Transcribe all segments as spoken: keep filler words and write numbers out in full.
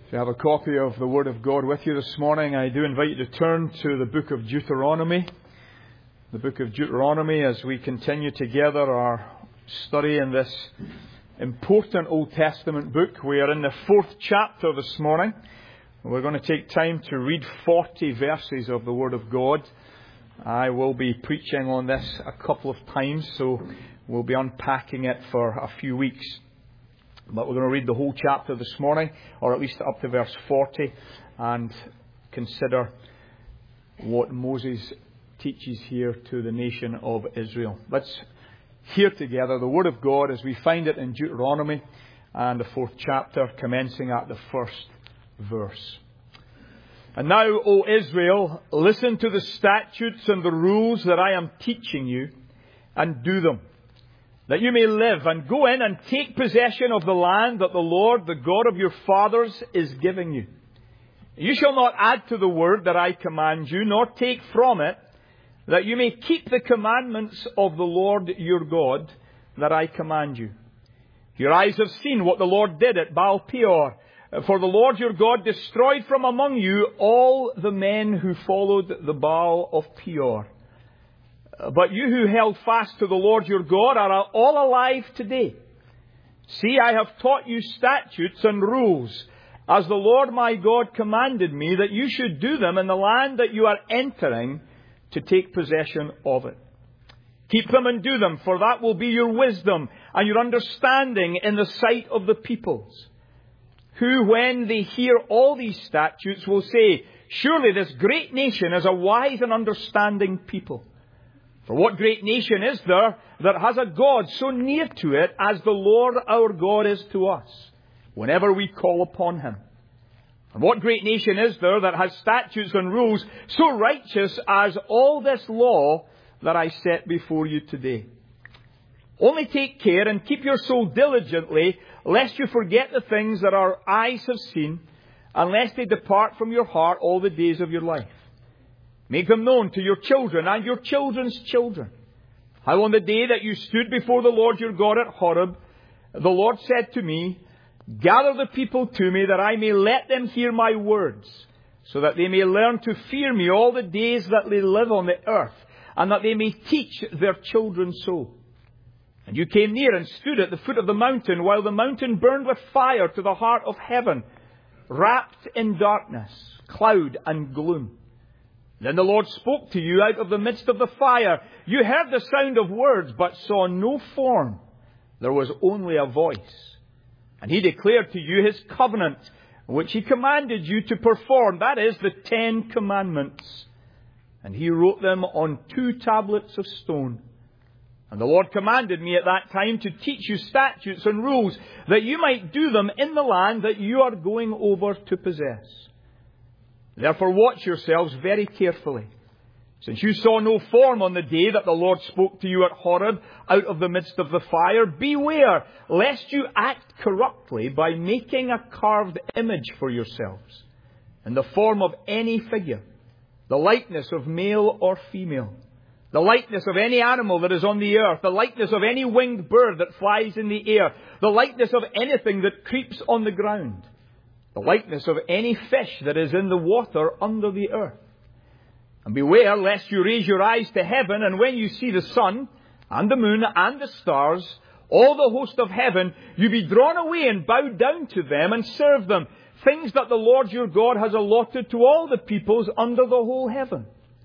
If you have a copy of the Word of God with you this morning, I do invite you to turn to the book of Deuteronomy. The book of Deuteronomy as we continue together our study in this important Old Testament book. We are in the fourth chapter this morning. We're going to take time to read forty verses of the Word of God. I will be preaching on this a couple of times, so we'll be unpacking it for a few weeks. But we're going to read the whole chapter this morning, or at least up to verse forty, and consider what Moses teaches here to the nation of Israel. Let's hear together the Word of God as we find it in Deuteronomy and the fourth chapter, commencing at the first verse. And now, O Israel, listen to the statutes and the rules that I am teaching you, and do them, that you may live and go in and take possession of the land that the Lord, the God of your fathers, is giving you. You shall not add to the word that I command you, nor take from it, that you may keep the commandments of the Lord your God that I command you. Your eyes have seen what the Lord did at Baal Peor, for the Lord your God destroyed from among you all the men who followed the Baal of Peor. But you who held fast to the Lord your God are all alive today. See, I have taught you statutes and rules, as the Lord my God commanded me, that you should do them in the land that you are entering to take possession of it. Keep them and do them, for that will be your wisdom and your understanding in the sight of the peoples, who, when they hear all these statutes, will say, surely this great nation is a wise and understanding people. For what great nation is there that has a God so near to it as the Lord our God is to us, whenever we call upon Him? And what great nation is there that has statutes and rules so righteous as all this law that I set before you today? Only take care and keep your soul diligently, lest you forget the things that our eyes have seen, and lest they depart from your heart all the days of your life. Make them known to your children and your children's children. How on the day that you stood before the Lord your God at Horeb, the Lord said to me, gather the people to me, that I may let them hear my words, so that they may learn to fear me all the days that they live on the earth, and that they may teach their children so. And you came near and stood at the foot of the mountain, while the mountain burned with fire to the heart of heaven, wrapped in darkness, cloud and gloom. Then the Lord spoke to you out of the midst of the fire. You heard the sound of words, but saw no form. There was only a voice. And He declared to you His covenant, which He commanded you to perform. That is, the Ten Commandments. And He wrote them on two tablets of stone. And the Lord commanded me at that time to teach you statutes and rules, that you might do them in the land that you are going over to possess. Therefore watch yourselves very carefully, since you saw no form on the day that the Lord spoke to you at Horeb out of the midst of the fire. Beware lest you act corruptly by making a carved image for yourselves in the form of any figure, the likeness of male or female, the likeness of any animal that is on the earth, the likeness of any winged bird that flies in the air, the likeness of anything that creeps on the ground, the likeness of any fish that is in the water under the earth. And beware lest you raise your eyes to heaven, and when you see the sun and the moon and the stars, all the host of heaven, you be drawn away and bow down to them and serve them, things that the Lord your God has allotted to all the peoples under the whole heaven.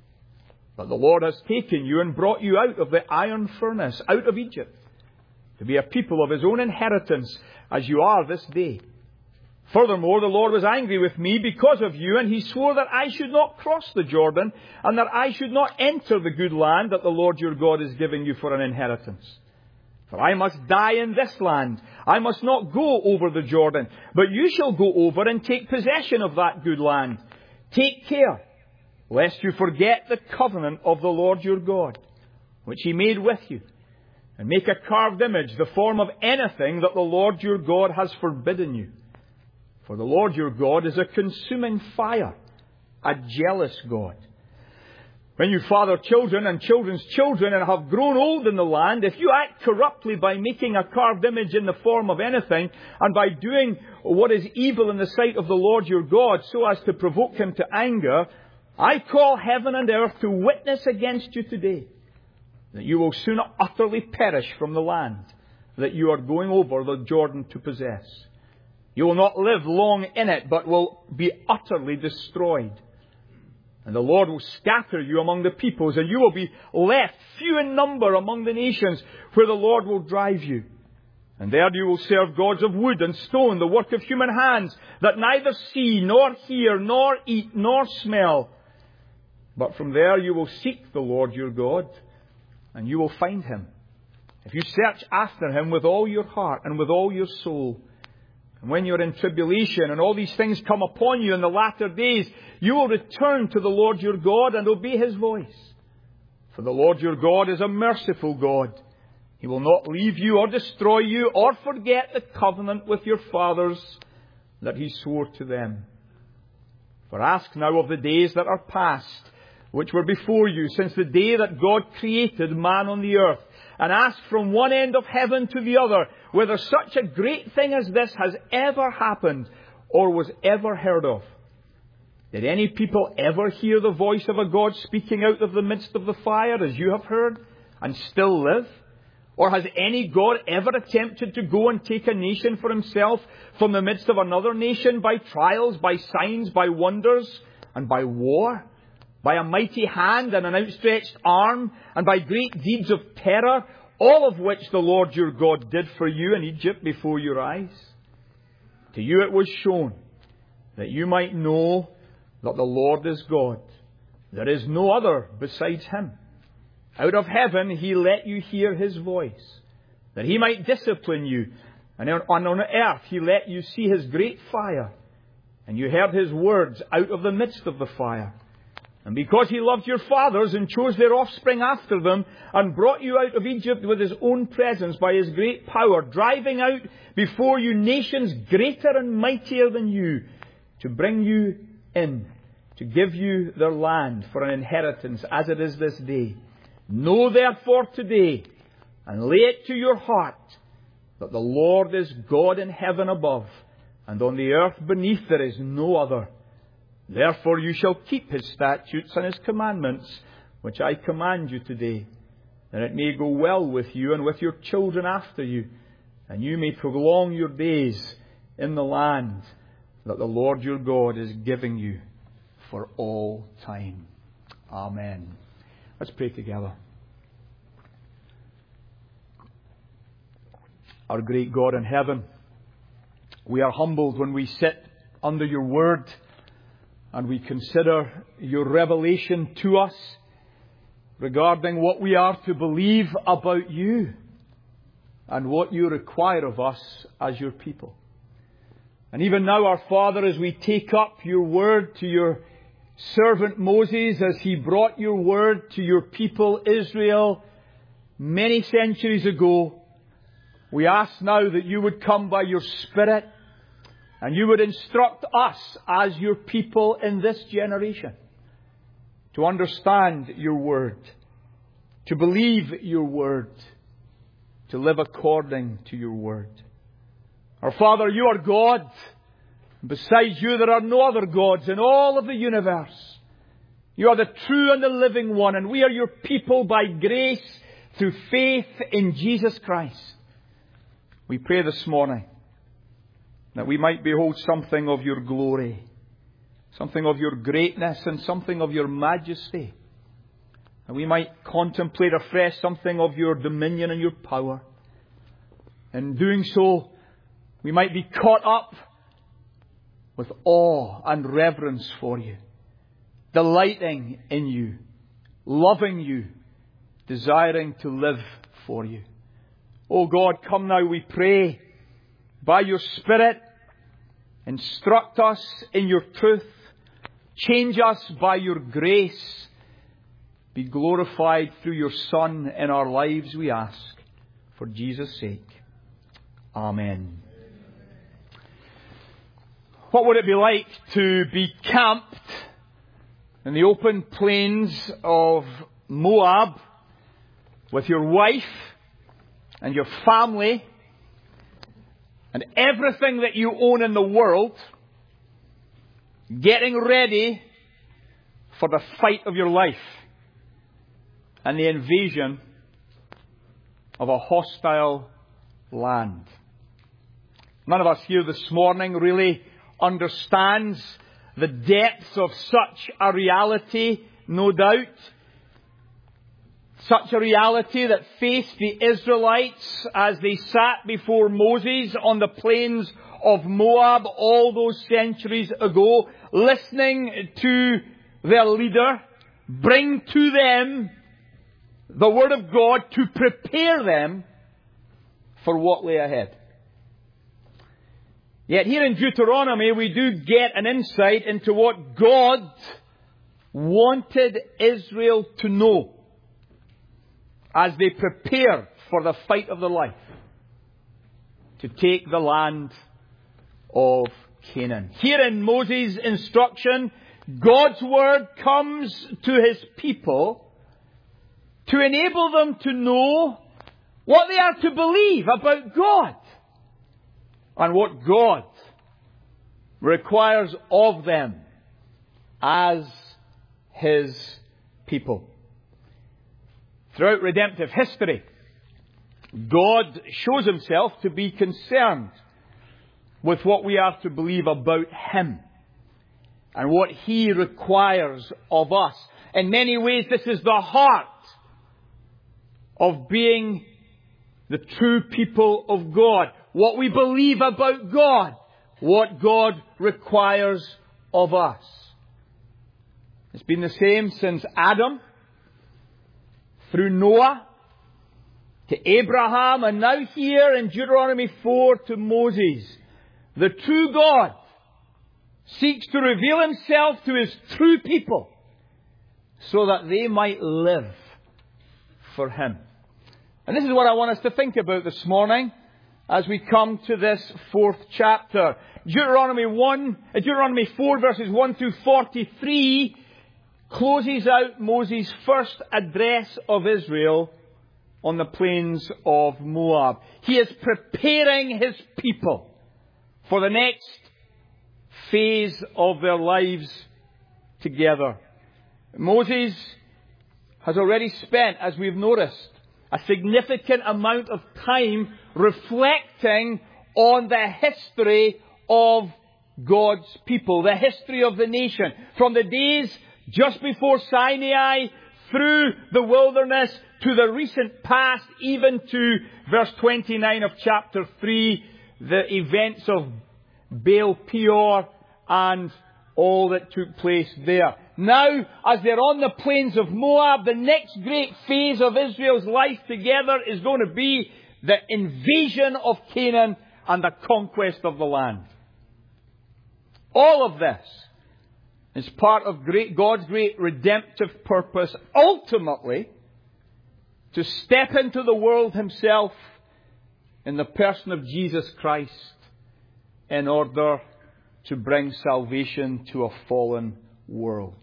But the Lord has taken you and brought you out of the iron furnace, out of Egypt, to be a people of His own inheritance, as you are this day. Furthermore, the Lord was angry with me because of you, and He swore that I should not cross the Jordan, and that I should not enter the good land that the Lord your God is giving you for an inheritance. For I must die in this land. I must not go over the Jordan, but you shall go over and take possession of that good land. Take care, lest you forget the covenant of the Lord your God, which He made with you, and make a carved image, the form of anything that the Lord your God has forbidden you. For the Lord your God is a consuming fire, a jealous God. When you father children and children's children and have grown old in the land, if you act corruptly by making a carved image in the form of anything, and by doing what is evil in the sight of the Lord your God, so as to provoke him to anger, I call heaven and earth to witness against you today, that you will soon utterly perish from the land that you are going over the Jordan to possess. You will not live long in it, but will be utterly destroyed. And the Lord will scatter you among the peoples, and you will be left few in number among the nations where the Lord will drive you. And there you will serve gods of wood and stone, the work of human hands, that neither see, nor hear, nor eat, nor smell. But from there you will seek the Lord your God, and you will find him, if you search after him with all your heart and with all your soul. And when you're in tribulation and all these things come upon you in the latter days, you will return to the Lord your God and obey his voice. For the Lord your God is a merciful God. He will not leave you or destroy you or forget the covenant with your fathers that he swore to them. For ask now of the days that are past, which were before you, since the day that God created man on the earth, and ask from one end of heaven to the other, whether such a great thing as this has ever happened or was ever heard of. Did any people ever hear the voice of a God speaking out of the midst of the fire, as you have heard, and still live? Or has any God ever attempted to go and take a nation for himself from the midst of another nation by trials, by signs, by wonders, and by war? By a mighty hand and an outstretched arm, and by great deeds of terror, all of which the Lord your God did for you in Egypt before your eyes? To you it was shown that you might know that the Lord is God. There is no other besides him. Out of heaven he let you hear his voice, that he might discipline you. And on earth he let you see his great fire, and you heard his words out of the midst of the fire. And because he loved your fathers and chose their offspring after them, and brought you out of Egypt with his own presence by his great power, driving out before you nations greater and mightier than you, to bring you in, to give you their land for an inheritance, as it is this day. Know therefore today, and lay it to your heart, that the Lord is God in heaven above, and on the earth beneath there is no other. Therefore you shall keep his statutes and his commandments, which I command you today, that it may go well with you and with your children after you, and you may prolong your days in the land that the Lord your God is giving you for all time. Amen. Let's pray together. Our great God in heaven, we are humbled when we sit under your word and we consider your revelation to us regarding what we are to believe about you and what you require of us as your people. And even now, our Father, as we take up your word to your servant Moses, as he brought your word to your people Israel many centuries ago, we ask now that you would come by your Spirit and you would instruct us as your people in this generation to understand your word, to believe your word, to live according to your word. Our Father, you are God. Besides you, there are no other gods in all of the universe. You are the true and the living one, and we are your people by grace through faith in Jesus Christ. We pray this morning that we might behold something of your glory, something of your greatness, and something of your majesty. And we might contemplate afresh something of your dominion and your power. In doing so, we might be caught up with awe and reverence for you, delighting in you, loving you, desiring to live for you. Oh God, come now, we pray, by your Spirit, instruct us in your truth, change us by your grace, be glorified through your Son in our lives, we ask, for Jesus' sake. Amen. What would it be like to be camped in the open plains of Moab with your wife and your family and everything that you own in the world, getting ready for the fight of your life and the invasion of a hostile land. None of us here this morning really understands the depths of such a reality, no doubt. Such a reality that faced the Israelites as they sat before Moses on the plains of Moab all those centuries ago, listening to their leader bring to them the Word of God to prepare them for what lay ahead. Yet here in Deuteronomy we do get an insight into what God wanted Israel to know as they prepared for the fight of their life to take the land of Canaan. Here in Moses' instruction, God's Word comes to His people to enable them to know what they are to believe about God and what God requires of them as His people. Throughout redemptive history, God shows Himself to be concerned with what we are to believe about Him and what He requires of us. In many ways, this is the heart of being the true people of God. What we believe about God. What God requires of us. It's been the same since Adam, through Noah, to Abraham, and now here in Deuteronomy four to Moses. The true God seeks to reveal Himself to His true people so that they might live for Him. And this is what I want us to think about this morning as we come to this fourth chapter. Deuteronomy one, Deuteronomy four verses one through forty-three closes out Moses' first address of Israel on the plains of Moab. He is preparing his people for the next phase of their lives together. Moses has already spent, as we've noticed, a significant amount of time reflecting on the history of God's people, the history of the nation, from the days just before Sinai, through the wilderness, to the recent past, even to verse twenty-nine of chapter three, the events of Baal Peor and all that took place there. Now, as they're on the plains of Moab, the next great phase of Israel's life together is going to be the invasion of Canaan and the conquest of the land. All of this is part of great, God's great redemptive purpose, ultimately, to step into the world Himself in the person of Jesus Christ in order to bring salvation to a fallen world.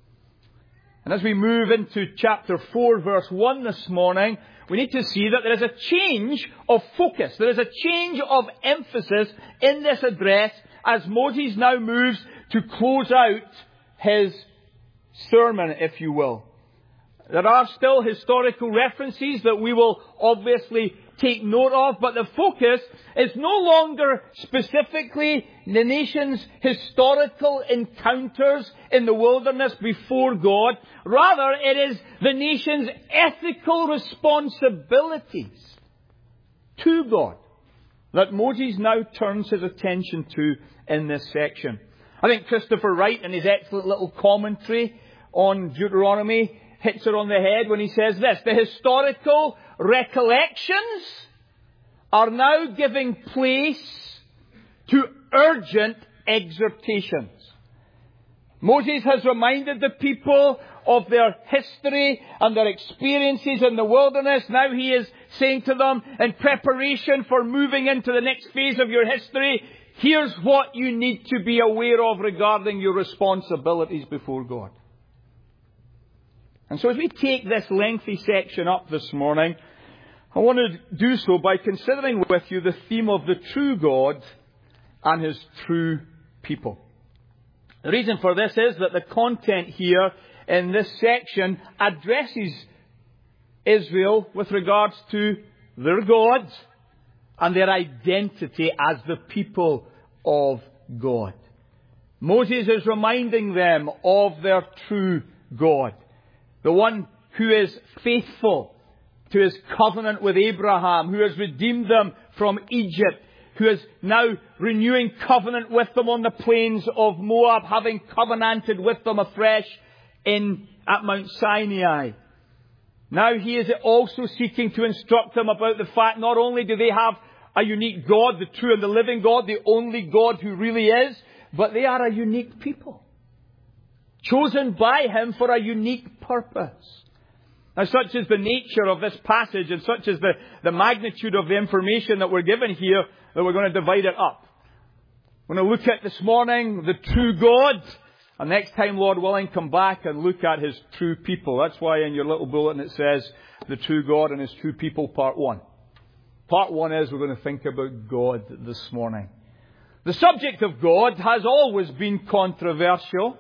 And as we move into chapter four, verse one this morning, we need to see that there is a change of focus. There is a change of emphasis in this address as Moses now moves to close out his sermon, if you will. There are still historical references that we will obviously take note of, but the focus is no longer specifically the nation's historical encounters in the wilderness before God. Rather, it is the nation's ethical responsibilities to God that Moses now turns his attention to in this section. I think Christopher Wright, in his excellent little commentary on Deuteronomy, hits it on the head when he says this: the historical recollections are now giving place to urgent exhortations. Moses has reminded the people of their history and their experiences in the wilderness. Now he is saying to them, in preparation for moving into the next phase of your history, here's what you need to be aware of regarding your responsibilities before God. And so as we take this lengthy section up this morning, I want to do so by considering with you the theme of the true God and His true people. The reason for this is that the content here in this section addresses Israel with regards to their God and their identity as the people of God. Moses is reminding them of their true God, the one who is faithful to His covenant with Abraham, who has redeemed them from Egypt, who is now renewing covenant with them on the plains of Moab, having covenanted with them afresh in at Mount Sinai. Now He is also seeking to instruct them about the fact not only do they have a unique God, the true and the living God, the only God who really is, but they are a unique people, chosen by Him for a unique purpose. Now, such is the nature of this passage, and such is the, the magnitude of the information that we're given here, that we're going to divide it up. We're going to look at this morning the true God, and next time, Lord willing, come back and look at His true people. That's why in your little bulletin it says, the true God and His true people, part one. Part one is we're going to think about God this morning. The subject of God has always been controversial.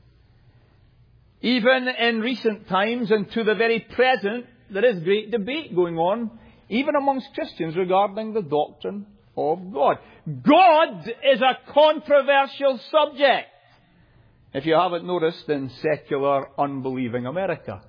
Even in recent times and to the very present, there is great debate going on, even amongst Christians, regarding the doctrine of God. God is a controversial subject, if you haven't noticed, in secular, unbelieving America.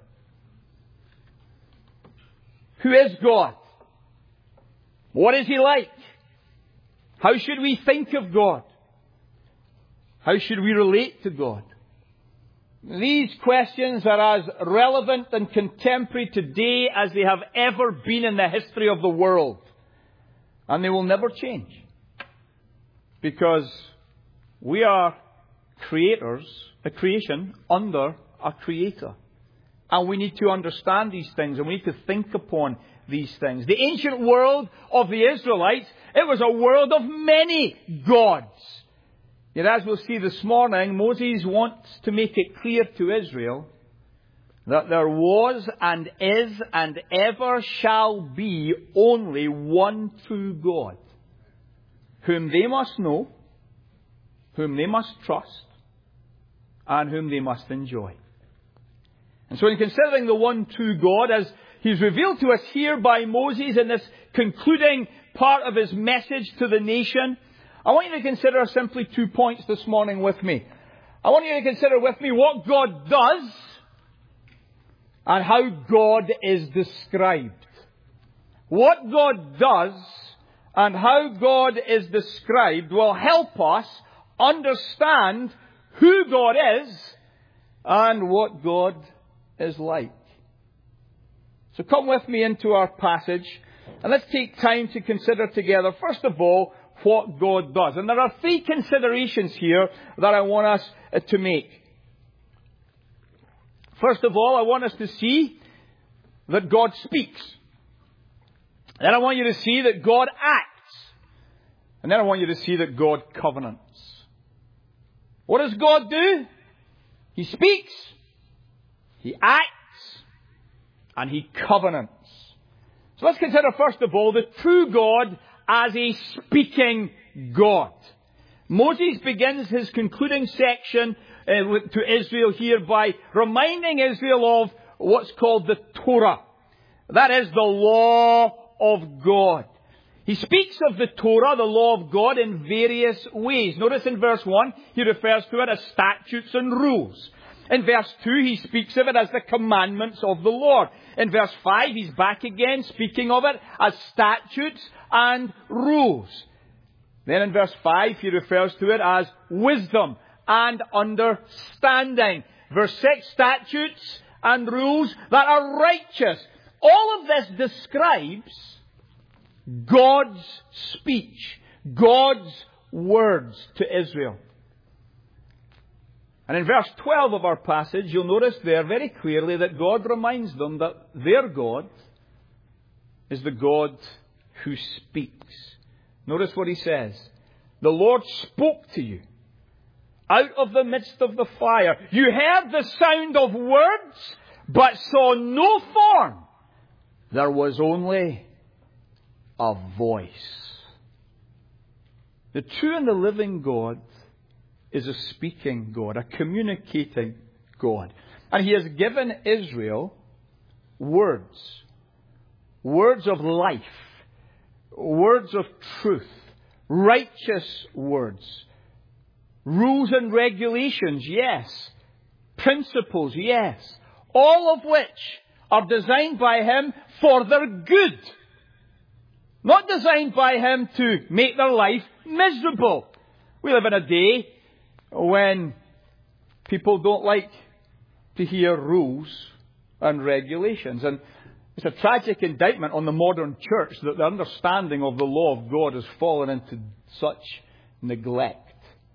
Who is God? What is He like? How should we think of God? How should we relate to God? These questions are as relevant and contemporary today as they have ever been in the history of the world. And they will never change. Because we are creators, a creation under a creator. And we need to understand these things, and we need to think upon these things. The ancient world of the Israelites, it was a world of many gods. Yet as we'll see this morning, Moses wants to make it clear to Israel that there was and is and ever shall be only one true God, whom they must know, whom they must trust, and whom they must enjoy. And so in considering the one true God, as He's revealed to us here by Moses in this concluding part of his message to the nation, I want you to consider simply two points this morning with me. I want you to consider with me what God does and how God is described. What God does and how God is described will help us understand who God is and what God is like. So come with me into our passage, and let's take time to consider together, first of all, what God does. And there are three considerations here that I want us to make. First of all, I want us to see that God speaks. Then I want you to see that God acts. And then I want you to see that God covenants. What does God do? He speaks, He acts, and He covenants. So let's consider first of all the true God as a speaking God. Moses begins his concluding section uh, to Israel here by reminding Israel of what's called the Torah. That is the law of God. He speaks of the Torah, the law of God, in various ways. Notice in verse one, he refers to it as statutes and rules. In verse two, he speaks of it as the commandments of the Lord. In verse five, he's back again speaking of it as statutes and rules. Then in verse five, he refers to it as wisdom and understanding. Verse six, statutes and rules that are righteous. All of this describes God's speech, God's words to Israel. And in verse twelve of our passage, you'll notice there very clearly that God reminds them that their God is the God who speaks. Notice what He says. The Lord spoke to you out of the midst of the fire. You heard the sound of words, but saw no form. There was only a voice. The true and the living God is a speaking God, a communicating God. And He has given Israel words. Words of life. Words of truth. Righteous words. Rules and regulations, yes. Principles, yes. All of which are designed by Him for their good. Not designed by Him to make their life miserable. We live in a day when people don't like to hear rules and regulations. And it's a tragic indictment on the modern church that the understanding of the law of God has fallen into such neglect.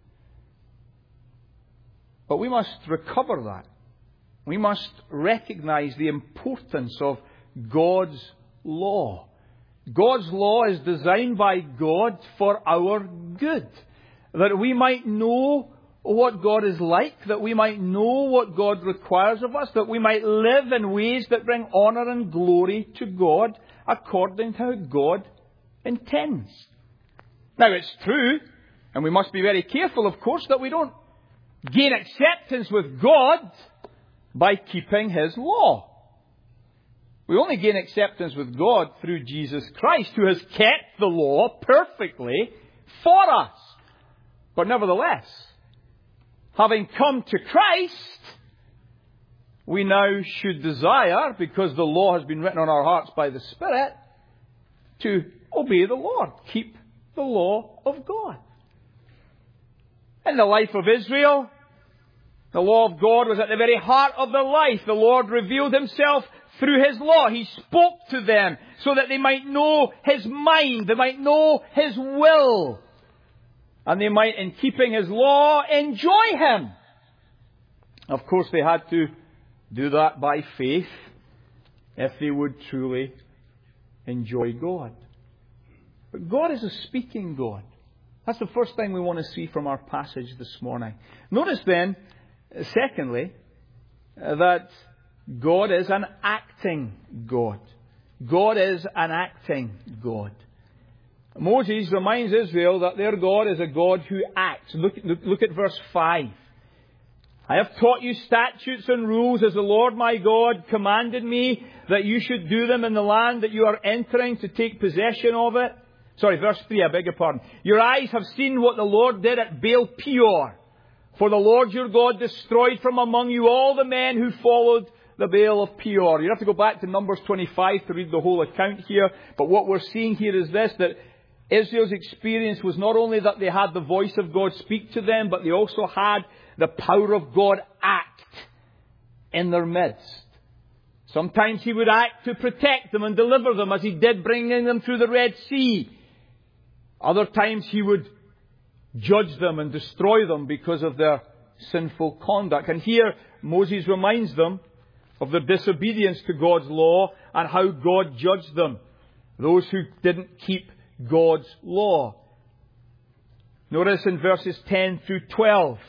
But we must recover that. We must recognize the importance of God's law. God's law is designed by God for our good. That we might know what God is like, that we might know what God requires of us, that we might live in ways that bring honour and glory to God according to how God intends. Now it's true, and we must be very careful, of course, that we don't gain acceptance with God by keeping His law. We only gain acceptance with God through Jesus Christ, who has kept the law perfectly for us. But nevertheless, having come to Christ, we now should desire, because the law has been written on our hearts by the Spirit, to obey the Lord. Keep the law of God. In the life of Israel, the law of God was at the very heart of their life. The Lord revealed Himself through His law. He spoke to them so that they might know His mind, they might know His will. And they might, in keeping His law, enjoy Him. Of course, they had to do that by faith if they would truly enjoy God. But God is a speaking God. That's the first thing we want to see from our passage this morning. Notice then, secondly, that God is an acting God. God is an acting God. Moses reminds Israel that their God is a God who acts. Look, look, look at verse five. I have taught you statutes and rules as the Lord my God commanded me that you should do them in the land that you are entering to take possession of it. Sorry, verse three, I beg your pardon. Your eyes have seen what the Lord did at Baal Peor. For the Lord your God destroyed from among you all the men who followed the Baal of Peor. You have to go back to Numbers twenty-five to read the whole account here. But what we're seeing here is this, that Israel's experience was not only that they had the voice of God speak to them, but they also had the power of God act in their midst. Sometimes He would act to protect them and deliver them, as He did bringing them through the Red Sea. Other times He would judge them and destroy them because of their sinful conduct. And here Moses reminds them of their disobedience to God's law and how God judged them. Those who didn't keep God's law. Notice in verses ten through twelve,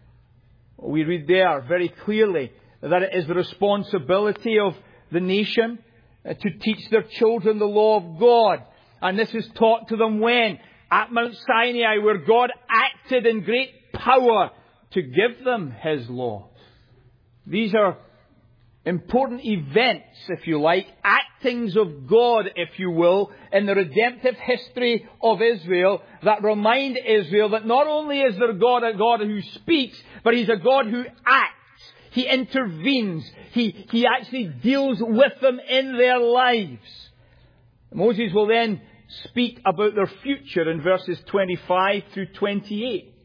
we read there very clearly that it is the responsibility of the nation to teach their children the law of God. And this is taught to them when? At Mount Sinai, where God acted in great power to give them His law. These are important events, if you like, actings of God, if you will, in the redemptive history of Israel that remind Israel that not only is there God a God who speaks, but He's a God who acts. He intervenes. He, he actually deals with them in their lives. Moses will then speak about their future in verses twenty-five through twenty-eight.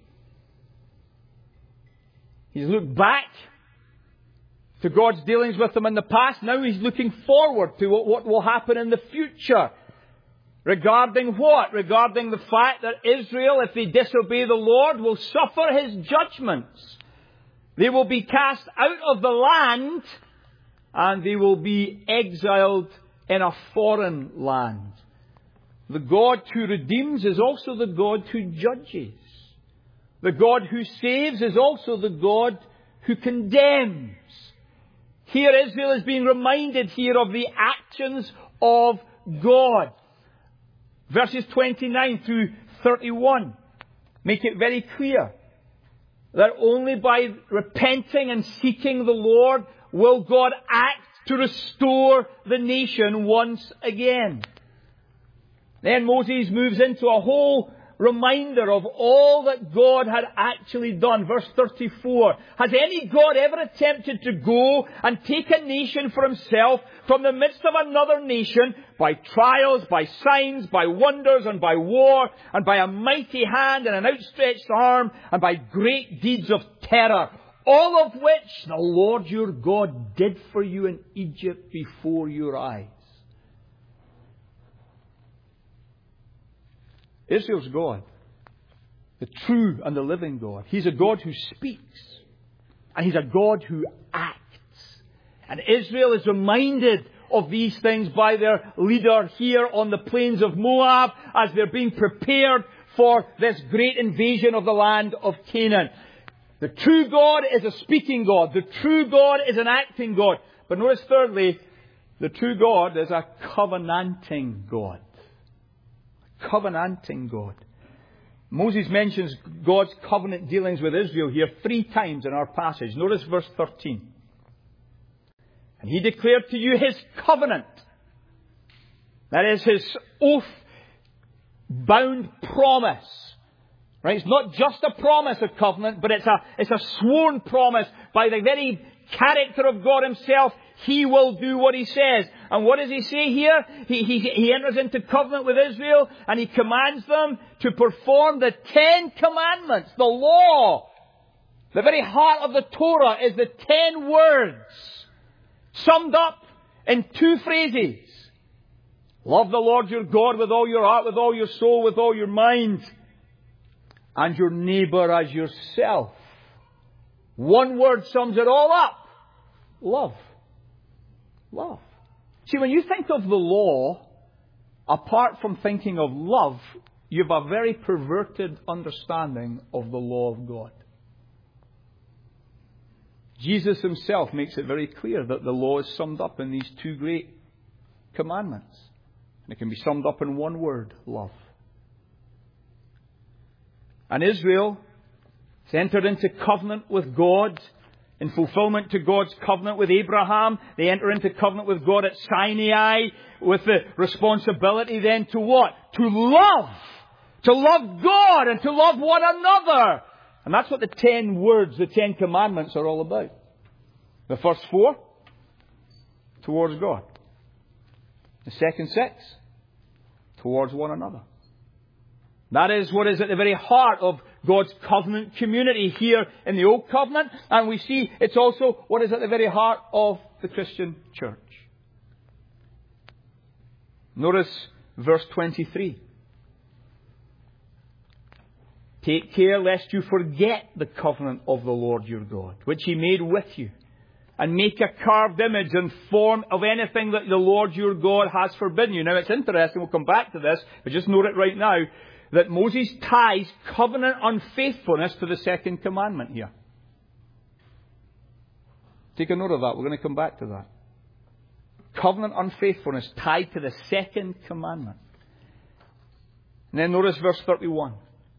He's looked back to God's dealings with them in the past. Now He's looking forward to what, what will happen in the future. Regarding what? Regarding the fact that Israel, if they disobey the Lord, will suffer His judgments. They will be cast out of the land and they will be exiled in a foreign land. The God who redeems is also the God who judges. The God who saves is also the God who condemns. Here Israel is being reminded here of the actions of God. Verses twenty-nine through thirty-one make it very clear that only by repenting and seeking the Lord will God act to restore the nation once again. Then Moses moves into a whole reminder of all that God had actually done. Verse thirty-four. Has any God ever attempted to go and take a nation for himself from the midst of another nation by trials, by signs, by wonders, and by war, and by a mighty hand and an outstretched arm, and by great deeds of terror, all of which the Lord your God did for you in Egypt before your eyes? Israel's God, the true and the living God. He's a God who speaks. And He's a God who acts. And Israel is reminded of these things by their leader here on the plains of Moab as they're being prepared for this great invasion of the land of Canaan. The true God is a speaking God. The true God is an acting God. But notice thirdly, the true God is a covenanting God. Covenanting God. Moses mentions God's covenant dealings with Israel here three times in our passage. Notice verse thirteen. And He declared to you His covenant. That is His oath-bound promise. Right? It's not just a promise of covenant, but it's a, it's a sworn promise by the very character of God Himself. He will do what He says. And what does He say here? He, he, he enters into covenant with Israel and He commands them to perform the Ten Commandments, the law. The very heart of the Torah is the ten words, summed up in two phrases. Love the Lord your God with all your heart, with all your soul, with all your mind, and your neighbour as yourself. One word sums it all up. Love. Love. See, when you think of the law, apart from thinking of love, you have a very perverted understanding of the law of God. Jesus Himself makes it very clear that the law is summed up in these two great commandments. And it can be summed up in one word, love. And Israel has entered into covenant with God. In fulfillment to God's covenant with Abraham, they enter into covenant with God at Sinai with the responsibility then to what? To love. To love God and to love one another. And that's what the ten words, the ten commandments are all about. The first four, towards God. The second six, towards one another. That is what is at the very heart of God's covenant community here in the Old Covenant. And we see it's also what is at the very heart of the Christian church. Notice verse twenty-three. Take care lest you forget the covenant of the Lord your God, which He made with you, and make a carved image and form of anything that the Lord your God has forbidden you. Now it's interesting, we'll come back to this, but just note it right now, that Moses ties covenant unfaithfulness to the second commandment here. Take a note of that. We're going to come back to that. Covenant unfaithfulness tied to the second commandment. And then notice verse thirty-one.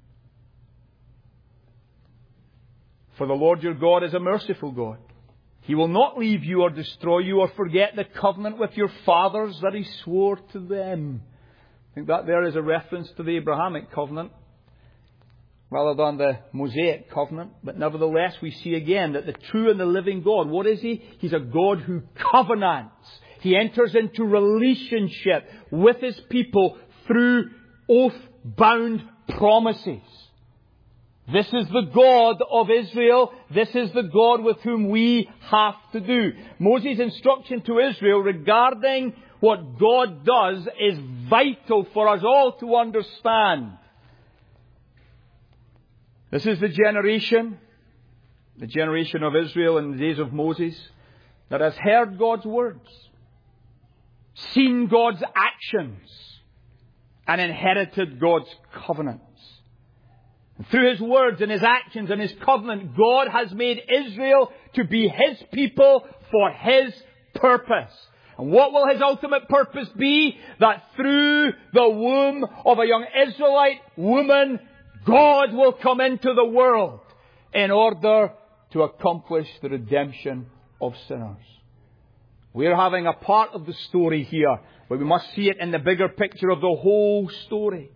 For the Lord your God is a merciful God. He will not leave you or destroy you or forget the covenant with your fathers that He swore to them. I think that there is a reference to the Abrahamic covenant rather than the Mosaic covenant. But nevertheless, we see again that the true and the living God, what is He? He's a God who covenants. He enters into relationship with His people through oath-bound promises. This is the God of Israel. This is the God with whom we have to do. Moses' instruction to Israel regarding what God does is vital for us all to understand. This is the generation, the generation of Israel in the days of Moses, that has heard God's words, seen God's actions, and inherited God's covenants. Through His words and His actions and His covenant, God has made Israel to be His people for His purpose. And what will His ultimate purpose be? That through the womb of a young Israelite woman, God will come into the world in order to accomplish the redemption of sinners. We're having a part of the story here, but we must see it in the bigger picture of the whole story.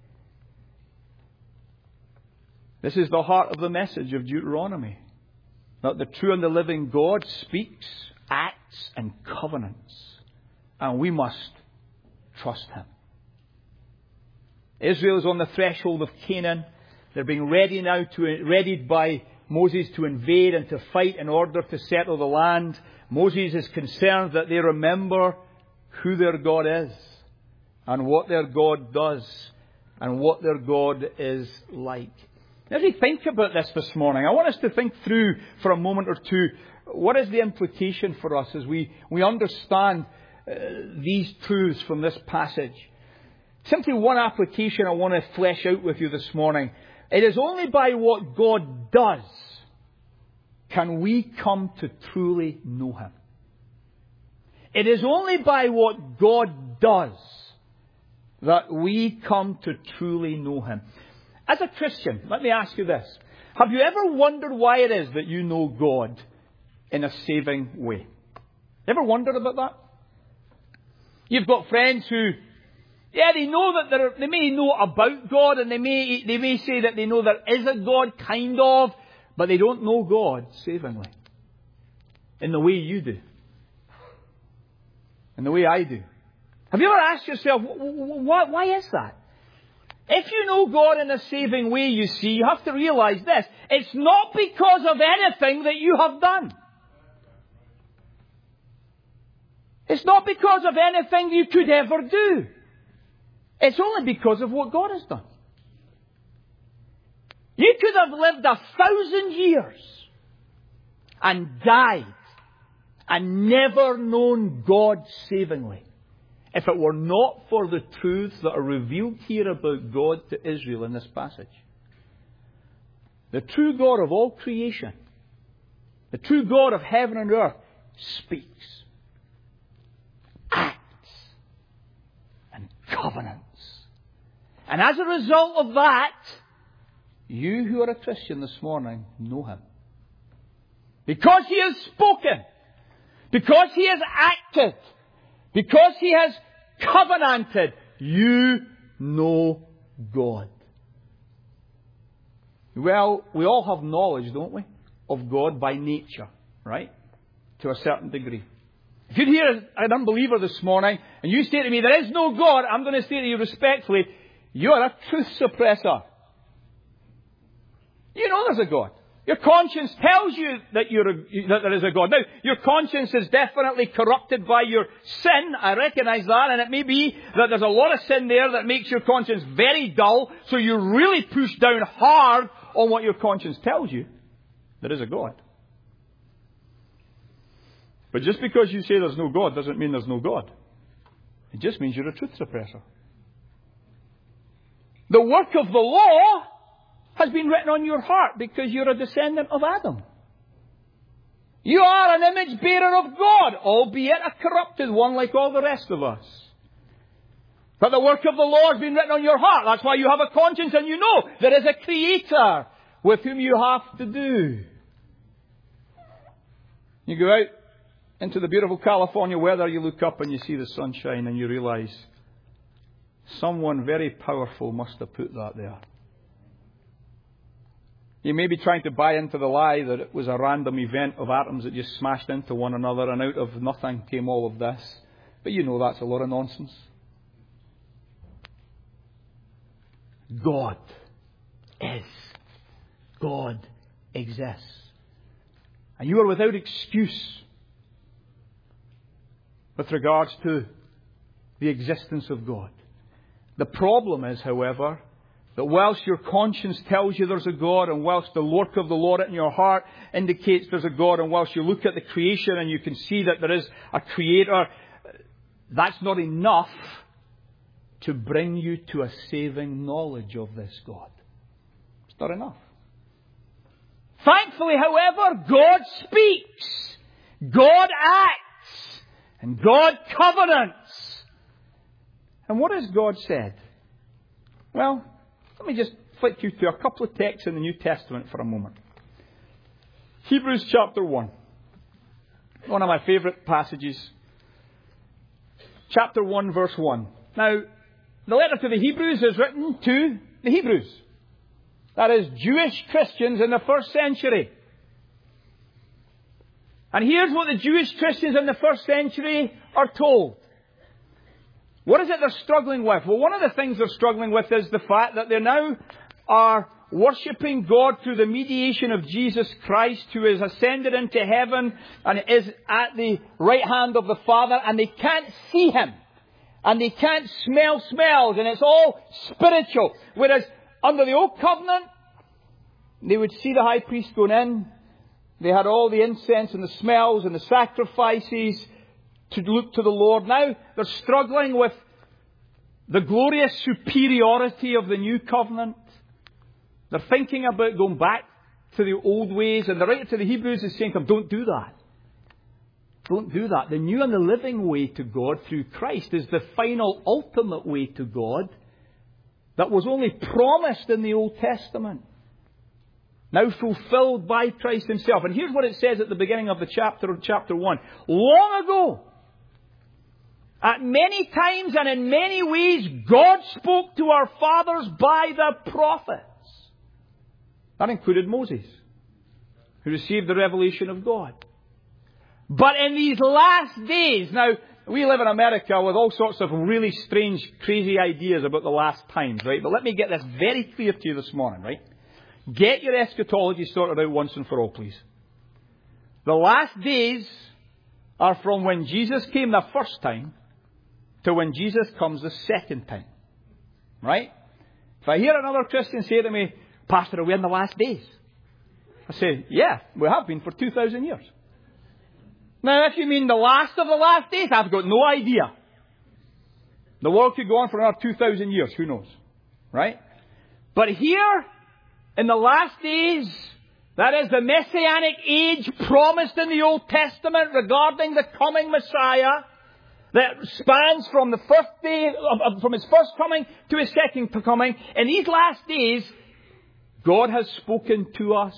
This is the heart of the message of Deuteronomy. That the true and the living God speaks, acts, and covenants. And we must trust Him. Israel is on the threshold of Canaan. They're being ready now to, readied by Moses to invade and to fight in order to settle the land. Moses is concerned that they remember who their God is and what their God does and what their God is like. As we think about this this morning, I want us to think through for a moment or two, what is the implication for us as we, we understand uh, these truths from this passage. Simply one application I want to flesh out with you this morning. It is only by what God does can we come to truly know Him. It is only by what God does that we come to truly know Him. As a Christian, let me ask you this. Have you ever wondered why it is that you know God in a saving way? Ever wondered about that? You've got friends who, yeah, they know that they're, they may know about God and they may, they may say that they know there is a God, kind of, but they don't know God savingly. In the way you do. In the way I do. Have you ever asked yourself, why, why is that? If you know God in a saving way, you see, you have to realize this. It's not because of anything that you have done. It's not because of anything you could ever do. It's only because of what God has done. You could have lived a thousand years and died and never known God savingly if it were not for the truths that are revealed here about God to Israel in this passage. The true God of all creation, the true God of heaven and earth, speaks, acts, and covenants. And as a result of that, you who are a Christian this morning know Him. Because He has spoken, because He has acted, because He has covenanted, you know God. Well, we all have knowledge, don't we, of God by nature, right? To a certain degree. If you're here an unbeliever this morning, and you say to me, there is no God, I'm going to say to you respectfully, you're a truth suppressor. You know there's a God. Your conscience tells you that, you're a, that there is a God. Now, your conscience is definitely corrupted by your sin. I recognize that. And it may be that there's a lot of sin there that makes your conscience very dull. So you really push down hard on what your conscience tells you. There is a God. But just because you say there's no God doesn't mean there's no God. It just means you're a truth suppressor. The work of the law has been written on your heart because you're a descendant of Adam. You are an image bearer of God, albeit a corrupted one like all the rest of us. But the work of the law has been written on your heart. That's why you have a conscience and you know there is a Creator with whom you have to do. You go out into the beautiful California weather, you look up and you see the sunshine and you realize someone very powerful must have put that there. You may be trying to buy into the lie that it was a random event of atoms that just smashed into one another and out of nothing came all of this. But you know that's a lot of nonsense. God is. God exists. And you are without excuse with regards to the existence of God. The problem is, however, that whilst your conscience tells you there's a God, and whilst the work of the Lord in your heart indicates there's a God, and whilst you look at the creation and you can see that there is a Creator, that's not enough to bring you to a saving knowledge of this God. It's not enough. Thankfully, however, God speaks. God acts. And God covenants. And what has God said? Well, let me just flick you to a couple of texts in the New Testament for a moment. Hebrews chapter one. One of my favourite passages. Chapter one, verse one. Now, the letter to the Hebrews is written to the Hebrews. That is, Jewish Christians in the first century. And here's what the Jewish Christians in the first century are told. What is it they're struggling with? Well, one of the things they're struggling with is the fact that they now are worshipping God through the mediation of Jesus Christ, who is ascended into heaven and is at the right hand of the Father, and they can't see Him. And they can't smell smells, and it's all spiritual. Whereas under the Old Covenant, they would see the high priest going in. They had all the incense and the smells and the sacrifices to look to the Lord. Now they're struggling with the glorious superiority of the New Covenant. They're thinking about going back to the old ways. And the writer to the Hebrews is saying to them, don't do that. Don't do that. The new and the living way to God through Christ is the final, ultimate way to God that was only promised in the Old Testament. Now fulfilled by Christ Himself. And here's what it says at the beginning of the chapter of chapter one. Long ago, at many times and in many ways, God spoke to our fathers by the prophets. That included Moses, who received the revelation of God. But in these last days, now, we live in America with all sorts of really strange, crazy ideas about the last times, right? But let me get this very clear to you this morning, right? Get your eschatology sorted out once and for all, please. The last days are from when Jesus came the first time to when Jesus comes the second time. Right? If I hear another Christian say to me, Pastor, are we in the last days? I say, yeah, we have been for two thousand years. Now, if you mean the last of the last days, I've got no idea. The world could go on for another two thousand years. Who knows? Right? But here, in the last days, that is the Messianic age promised in the Old Testament regarding the coming Messiah, that spans from the first day, from His first coming to His second coming. In these last days, God has spoken to us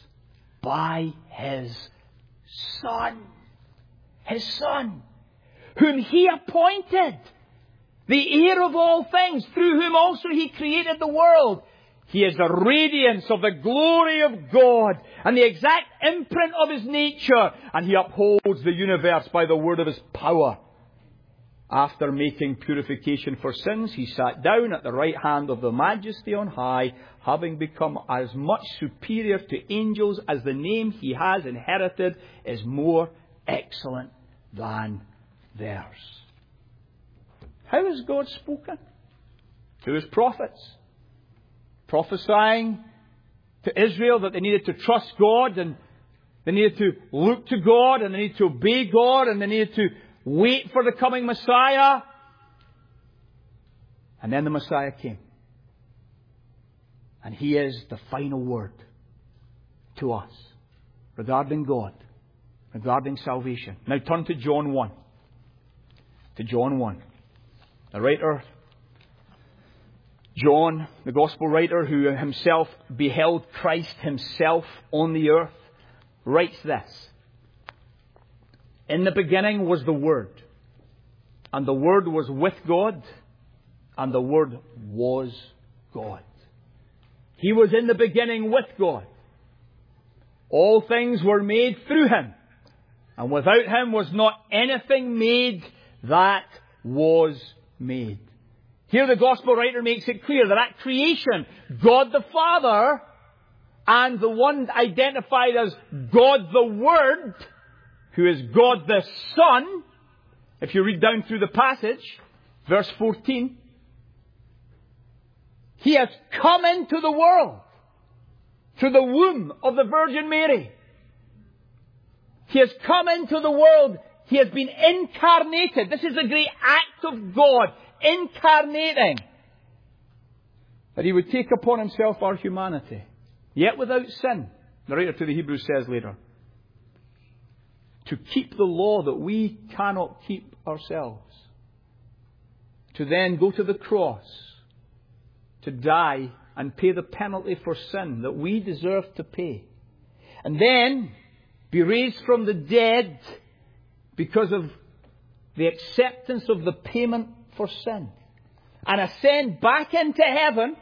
by His Son. His Son, whom He appointed, the heir of all things, through whom also He created the world. He is the radiance of the glory of God and the exact imprint of His nature, and He upholds the universe by the word of His power. After making purification for sins, He sat down at the right hand of the Majesty on high, having become as much superior to angels as the name He has inherited is more excellent than theirs. How has God spoken? Through His prophets. Prophesying to Israel that they needed to trust God, and they needed to look to God, and they needed to obey God, and they needed to wait for the coming Messiah. And then the Messiah came. And He is the final word to us regarding God, regarding salvation. Now turn to John one. To John one. The writer, John, the Gospel writer, who himself beheld Christ Himself on the earth, writes this. In the beginning was the Word, and the Word was with God, and the Word was God. He was in the beginning with God. All things were made through Him, and without Him was not anything made that was made. Here the Gospel writer makes it clear that at creation, God the Father and the one identified as God the Word, who is God the Son, if you read down through the passage, verse fourteen, He has come into the world through the womb of the Virgin Mary. He has come into the world. He has been incarnated. This is a great act of God, incarnating. That He would take upon Himself our humanity. yet without sin, the writer to the Hebrews says later, to keep the law that we cannot keep ourselves, to then go to the cross, to die and pay the penalty for sin that we deserve to pay, and then be raised from the dead because of the acceptance of the payment for sin, and ascend back into heaven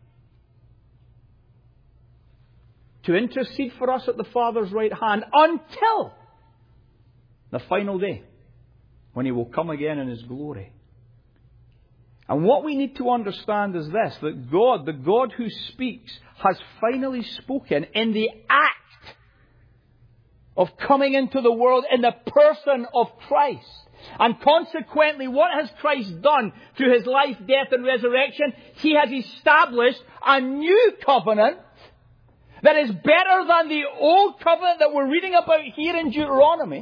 to intercede for us at the Father's right hand until the final day, when He will come again in His glory. And what we need to understand is this, that God, the God who speaks, has finally spoken in the act of coming into the world in the person of Christ. And consequently, what has Christ done through His life, death and resurrection? He has established a new covenant that is better than the old covenant that we're reading about here in Deuteronomy.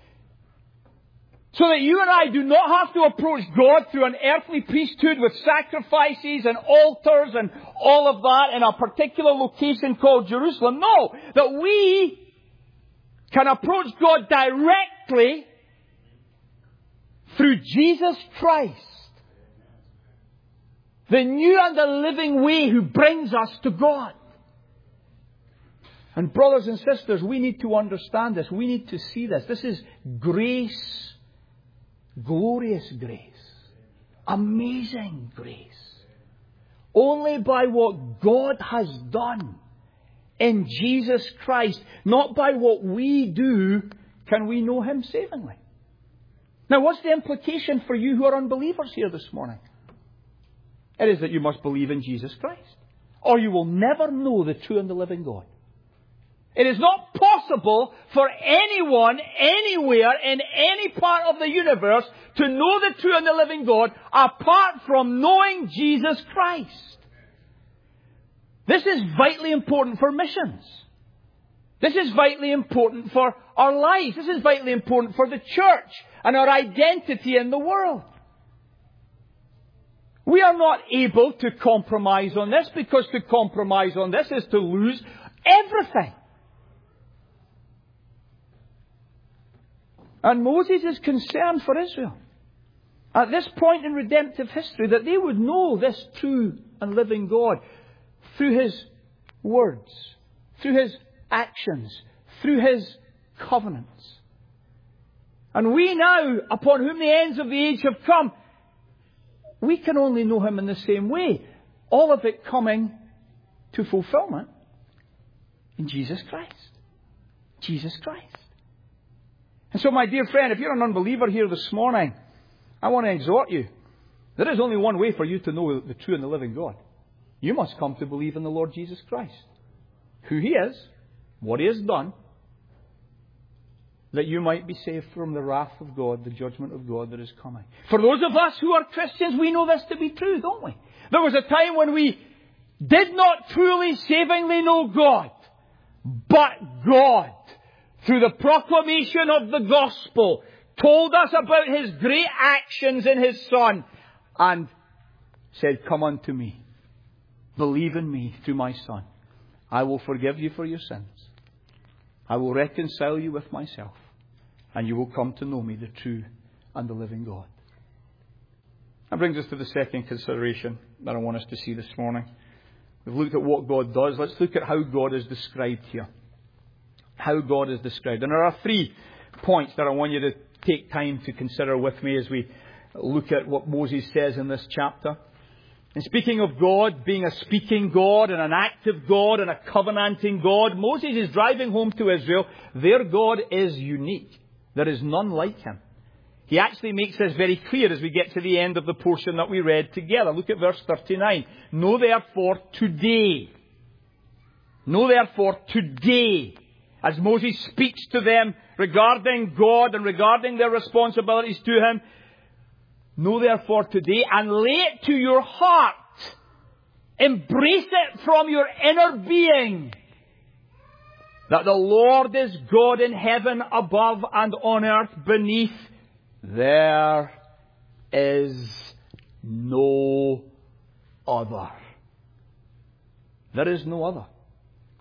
So that you and I do not have to approach God through an earthly priesthood with sacrifices and altars and all of that in a particular location called Jerusalem. No, that we can approach God directly through Jesus Christ, the new and the living way who brings us to God. And brothers and sisters, we need to understand this. We need to see this. This is grace. Glorious grace. Amazing grace. Only by what God has done in Jesus Christ, not by what we do, can we know Him savingly. Now, what's the implication for you who are unbelievers here this morning? It is that you must believe in Jesus Christ, or you will never know the true and the living God. It is not possible for anyone, anywhere, in any part of the universe to know the true and the living God apart from knowing Jesus Christ. This is vitally important for missions. This is vitally important for our lives. This is vitally important for the church and our identity in the world. We are not able to compromise on this, because to compromise on this is to lose everything. And Moses is concerned for Israel at this point in redemptive history that they would know this true and living God through His words, through His actions, through His covenants. And we now, upon whom the ends of the age have come, we can only know Him in the same way. All of it coming to fulfillment in Jesus Christ. Jesus Christ. And so, my dear friend, if you're an unbeliever here this morning, I want to exhort you. There is only one way for you to know the true and the living God. You must come to believe in the Lord Jesus Christ. Who He is, what He has done, that you might be saved from the wrath of God, the judgment of God that is coming. For those of us who are Christians, we know this to be true, don't we? There was a time when we did not truly, savingly know God, but God, through the proclamation of the gospel, told us about His great actions in His Son and said, "Come unto me. Believe in me through my Son. I will forgive you for your sins. I will reconcile you with myself. And you will come to know me, the true and the living God." That brings us to the second consideration that I want us to see this morning. We've looked at what God does. Let's look at how God is described here. How God is described. And there are three points that I want you to take time to consider with me as we look at what Moses says in this chapter. And speaking of God being a speaking God and an active God and a covenanting God, Moses is driving home to Israel, their God is unique. There is none like Him. He actually makes this very clear as we get to the end of the portion that we read together. Look at verse thirty-nine. Know therefore today. Know therefore today. As Moses speaks to them regarding God and regarding their responsibilities to Him, know therefore today and lay it to your heart. Embrace it from your inner being. That the Lord is God in heaven above and on earth beneath. There is no other. There is no other.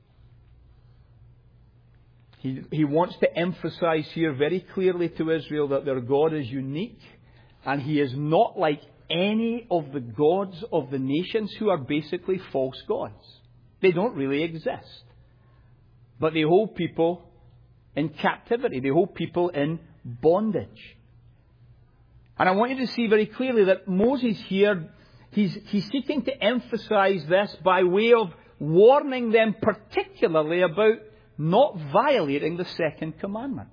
He, he wants to emphasize here very clearly to Israel that their God is unique, and He is not like any of the gods of the nations who are basically false gods. They don't really exist. But they hold people in captivity. They hold people in bondage. And I want you to see very clearly that Moses here, he's, he's seeking to emphasize this by way of warning them particularly about not violating the second commandment.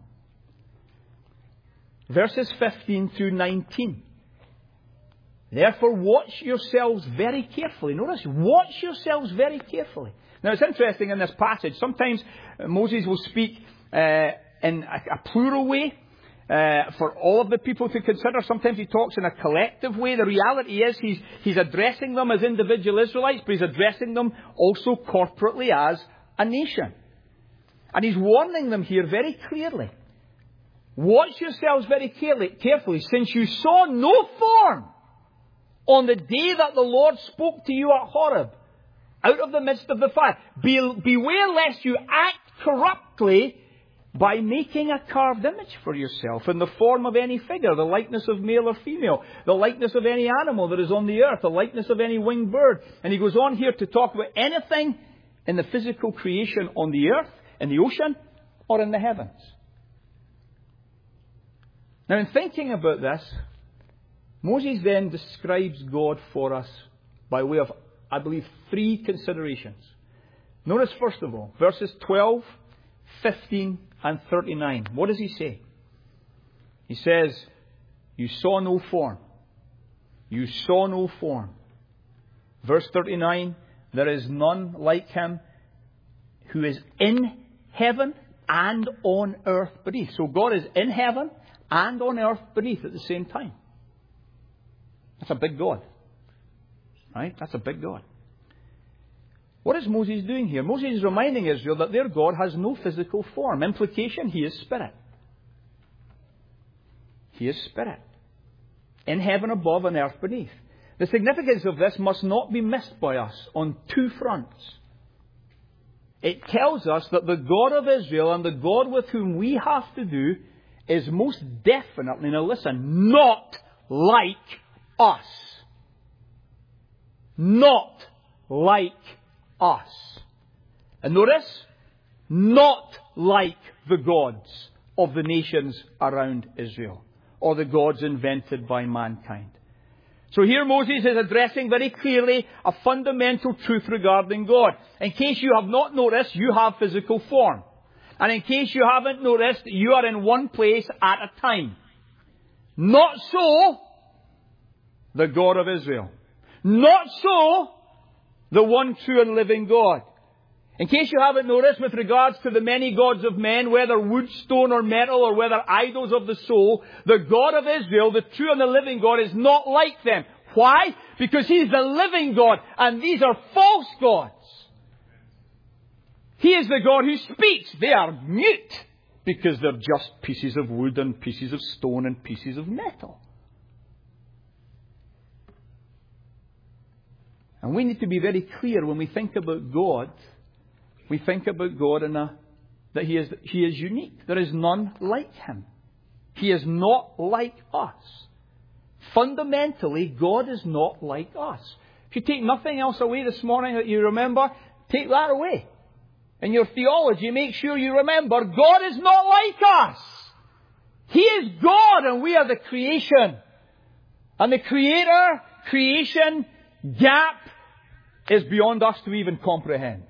Verses fifteen through nineteen. Therefore, watch yourselves very carefully. Notice, watch yourselves very carefully. Now, it's interesting in this passage. Sometimes Moses will speak uh, in a, a plural way uh, for all of the people to consider. Sometimes he talks in a collective way. The reality is he's, he's addressing them as individual Israelites, but he's addressing them also corporately as a nation. And he's warning them here very clearly. Watch yourselves very carefully, since you saw no form on the day that the Lord spoke to you at Horeb, out of the midst of the fire. Be, beware lest you act corruptly by making a carved image for yourself in the form of any figure, the likeness of male or female, the likeness of any animal that is on the earth, the likeness of any winged bird. And he goes on here to talk about anything in the physical creation on the earth, in the ocean, or in the heavens. Now, in thinking about this, Moses then describes God for us by way of, I believe, three considerations. Notice, first of all, verses twelve, fifteen, and thirty-nine. What does he say? He says, you saw no form. You saw no form. Verse thirty-nine, there is none like him who is in heaven and on earth beneath. So God is in heaven and on earth beneath at the same time. That's a big God. Right? That's a big God. What is Moses doing here? Moses is reminding Israel that their God has no physical form. Implication, He is spirit. He is spirit. In heaven above and earth beneath. The significance of this must not be missed by us on two fronts. It tells us that the God of Israel and the God with whom we have to do is most definitely, now listen, not like us. Not like us. And notice, not like the gods of the nations around Israel, or the gods invented by mankind. So here Moses is addressing very clearly a fundamental truth regarding God. In case you have not noticed, you have physical form. And in case you haven't noticed, you are in one place at a time. Not so the God of Israel. Not so the one true and living God. In case you haven't noticed, with regards to the many gods of men, whether wood, stone or metal, or whether idols of the soul, the God of Israel, the true and the living God, is not like them. Why? Because He's the living God, and these are false gods. He is the God who speaks. They are mute, because they're just pieces of wood and pieces of stone and pieces of metal. And we need to be very clear when we think about God. We think about God in a, that he is, he is unique. There is none like Him. He is not like us. Fundamentally, God is not like us. If you take nothing else away this morning that you remember, take that away. In your theology, make sure you remember God is not like us. He is God and we are the creation. And the Creator, creation, gap is beyond us to even comprehend.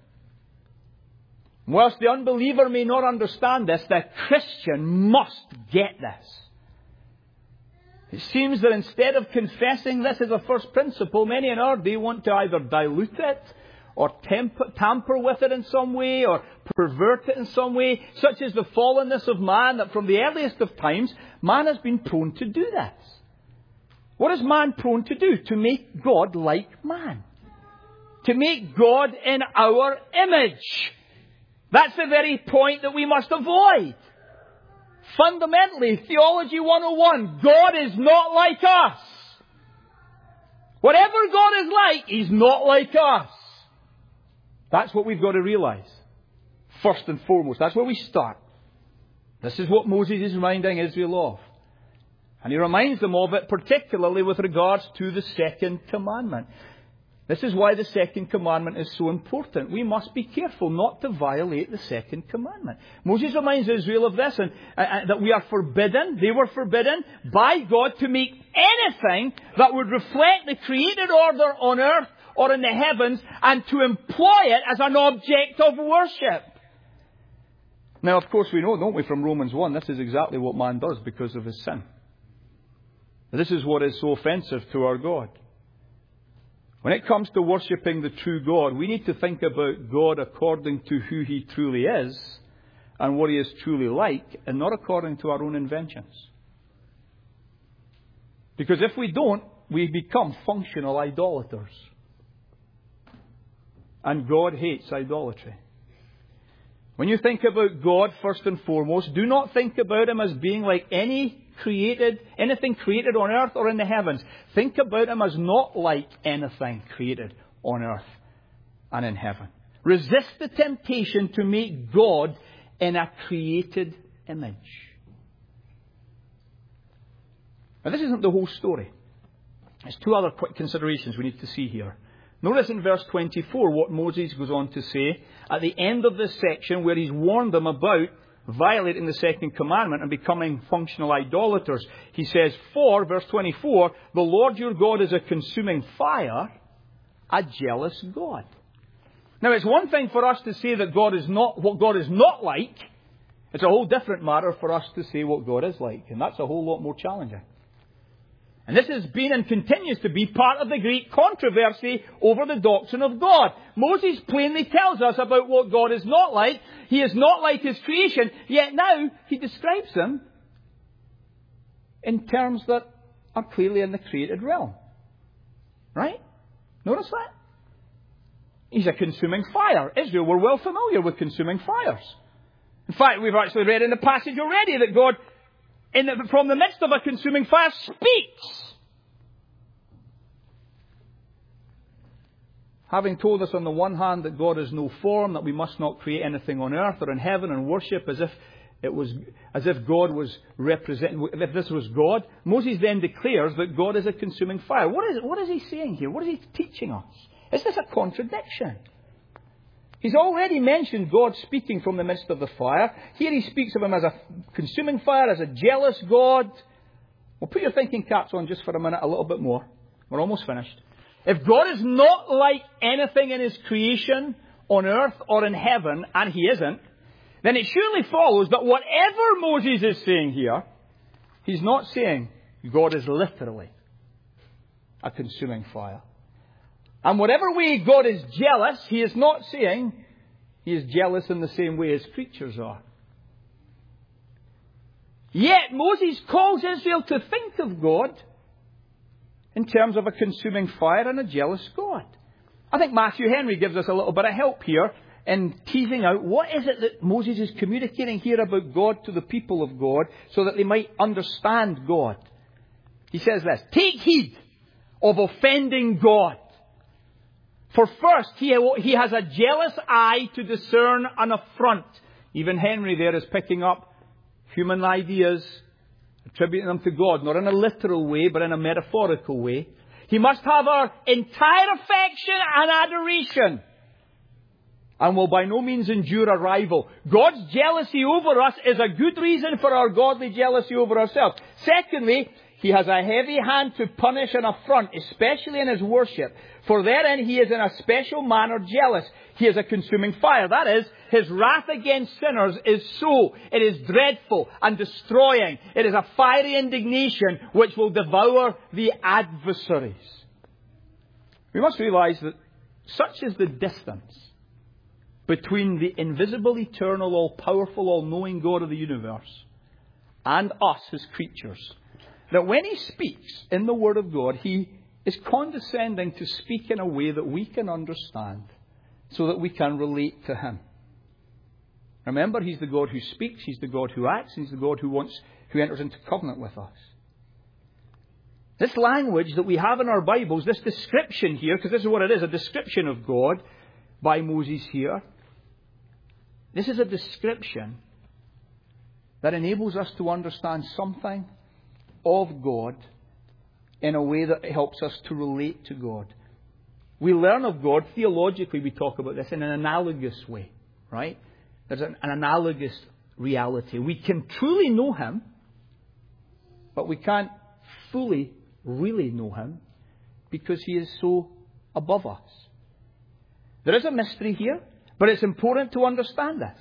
Whilst the unbeliever may not understand this, the Christian must get this. It seems that instead of confessing this as a first principle, many in our day want to either dilute it or temper, tamper with it in some way or pervert it in some way, such as the fallenness of man, that from the earliest of times, man has been prone to do this. What is man prone to do? To make God like man. To make God in our image. That's the very point that we must avoid. Fundamentally, Theology one oh one, God is not like us. Whatever God is like, He's not like us. That's what we've got to realize. first and foremost. That's where we start. This is what Moses is reminding Israel of. And he reminds them of it particularly with regards to the second commandment. This is why the second commandment is so important. We must be careful not to violate the second commandment. Moses reminds Israel of this, and uh, that we are forbidden, they were forbidden by God to make anything that would reflect the created order on earth or in the heavens, and to employ it as an object of worship. Now, of course, we know, don't we, from Romans one, this is exactly what man does because of his sin. This is what is so offensive to our God. When it comes to worshipping the true God, we need to think about God according to who He truly is and what He is truly like, and not according to our own inventions. Because if we don't, we become functional idolaters. And God hates idolatry. When you think about God, first and foremost, do not think about Him as being like any created, anything created on earth or in the heavens. Think about Him as not like anything created on earth and in heaven. Resist the temptation to make God in a created image. Now, this isn't the whole story. There's two other quick considerations we need to see here. Notice in verse twenty-four what Moses goes on to say at the end of this section, where he's warned them about violating the second commandment and becoming functional idolaters. He says, for, verse twenty-four, the Lord your God is a consuming fire, a jealous God. Now, it's one thing for us to say that God is not what God is not like. It's a whole different matter for us to say what God is like. And that's a whole lot more challenging. And this has been and continues to be part of the great controversy over the doctrine of God. Moses plainly tells us about what God is not like. He is not like His creation, yet now He describes Him in terms that are clearly in the created realm. Right? Notice that? He's a consuming fire. Israel were well familiar with consuming fires. In fact, we've actually read in the passage already that God, in the, from the midst of a consuming fire, speaks. Having told us on the one hand that God is no form, that we must not create anything on earth or in heaven and worship as if it was, as if God was representing, if this was God, Moses then declares that God is a consuming fire. What is, what is he saying here? What is he teaching us? Is this a contradiction? He's already mentioned God speaking from the midst of the fire. Here he speaks of Him as a consuming fire, as a jealous God. Well, put your thinking caps on just for a minute, a little bit more. We're almost finished. If God is not like anything in His creation on earth or in heaven, and He isn't, then it surely follows that whatever Moses is saying here, he's not saying God is literally a consuming fire. And whatever way God is jealous, He is not saying He is jealous in the same way as creatures are. Yet Moses calls Israel to think of God in terms of a consuming fire and a jealous God. I think Matthew Henry gives us a little bit of help here in teasing out what is it that Moses is communicating here about God to the people of God so that they might understand God. He says this, take heed of offending God. For first, he, he has a jealous eye to discern an affront. Even Henry there is picking up human ideas, attributing them to God, not in a literal way, but in a metaphorical way. He must have our entire affection and adoration, and will by no means endure a rival. God's jealousy over us is a good reason for our godly jealousy over ourselves. Secondly, He has a heavy hand to punish and affront, especially in His worship. For therein He is in a special manner jealous. He is a consuming fire. That is, His wrath against sinners is so. It is dreadful and destroying. It is a fiery indignation which will devour the adversaries. We must realize that such is the distance between the invisible, eternal, all-powerful, all-knowing God of the universe and us, His creatures, that when He speaks in the Word of God, He is condescending to speak in a way that we can understand so that we can relate to Him. Remember, He's the God who speaks, He's the God who acts, He's the God who wants, who enters into covenant with us. This language that we have in our Bibles, this description here, because this is what it is, a description of God by Moses here, This is a description that enables us to understand something of God in a way that helps us to relate to God. We learn of God, theologically we talk about this, in an analogous way, right? There's an, an analogous reality. We can truly know Him, but we can't fully really know Him because He is so above us. There is a mystery here, but it's important to understand this.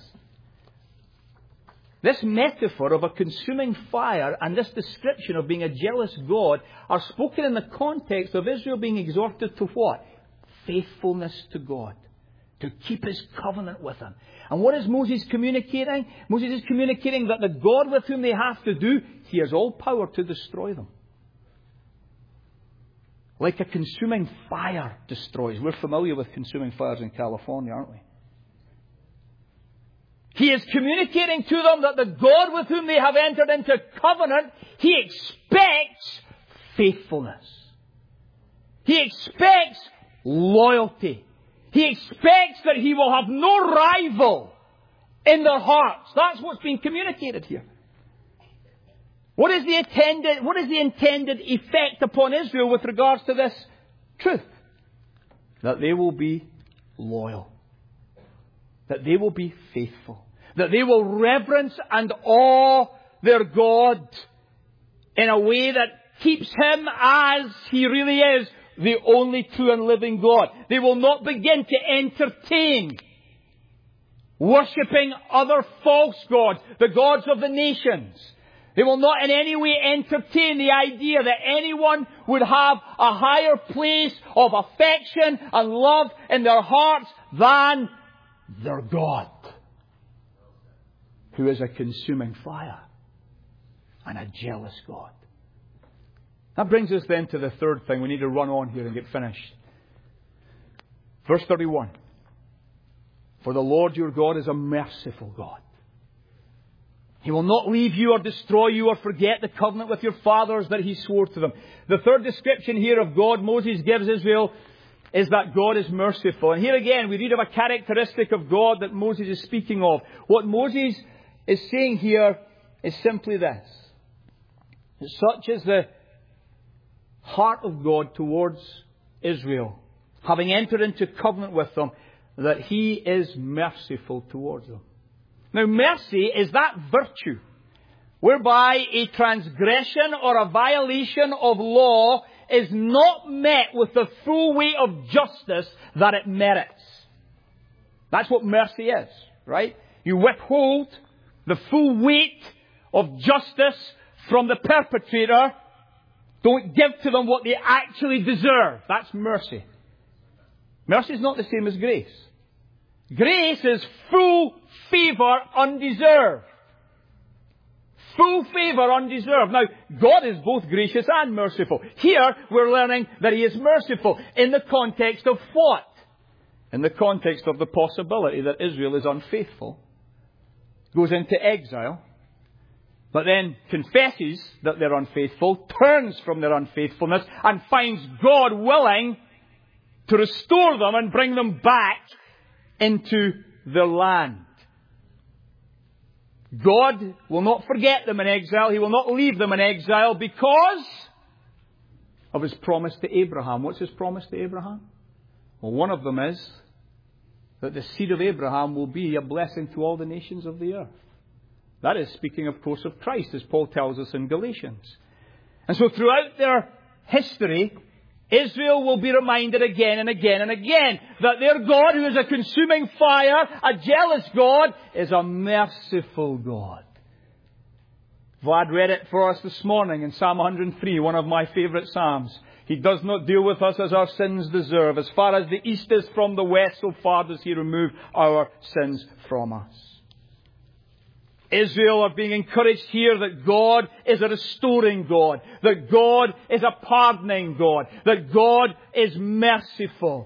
This metaphor of a consuming fire and this description of being a jealous God are spoken in the context of Israel being exhorted to what? Faithfulness to God. To keep His covenant with Him. And what is Moses communicating? Moses is communicating that the God with whom they have to do, He has all power to destroy them. Like a consuming fire destroys. We're familiar with consuming fires in California, aren't we? He is communicating to them that the God with whom they have entered into covenant, He expects faithfulness. He expects loyalty. He expects that He will have no rival in their hearts. That's what's being communicated here. What is the intended, what is the intended effect upon Israel with regards to this truth? That they will be loyal. That they will be faithful. That they will reverence and awe their God in a way that keeps Him as He really is, the only true and living God. They will not begin to entertain worshipping other false gods, the gods of the nations. They will not in any way entertain the idea that anyone would have a higher place of affection and love in their hearts than their God, who is a consuming fire and a jealous God. That brings us then to the third thing. We need to run on here and get finished. Verse thirty-one. For the Lord your God is a merciful God. He will not leave you or destroy you or forget the covenant with your fathers that He swore to them. The third description here of God Moses gives Israel is that God is merciful. And here again we read of a characteristic of God that Moses is speaking of. What Moses is saying here is simply this. Such is the heart of God towards Israel, having entered into covenant with them, that He is merciful towards them. Now, mercy is that virtue whereby a transgression or a violation of law is not met with the full weight of justice that it merits. That's what mercy is, right? You withhold the full weight of justice from the perpetrator. Don't give to them what they actually deserve. That's mercy. Mercy is not the same as grace. Grace is full favour undeserved. Full favour undeserved. Now, God is both gracious and merciful. Here, we're learning that He is merciful. In the context of what? In the context of the possibility that Israel is unfaithful, goes into exile, but then confesses that they're unfaithful, turns from their unfaithfulness, and finds God willing to restore them and bring them back into their land. God will not forget them in exile. He will not leave them in exile because of His promise to Abraham. What's His promise to Abraham? Well, one of them is that the seed of Abraham will be a blessing to all the nations of the earth. That is speaking, of course, of Christ, as Paul tells us in Galatians. And so throughout their history, Israel will be reminded again and again and again that their God, who is a consuming fire, a jealous God, is a merciful God. Vlad read it for us this morning in Psalm one hundred three, one of my favourite Psalms. He does not deal with us as our sins deserve. As far as the east is from the west, so far does He remove our sins from us. Israel are being encouraged here that God is a restoring God, that God is a pardoning God, that God is merciful.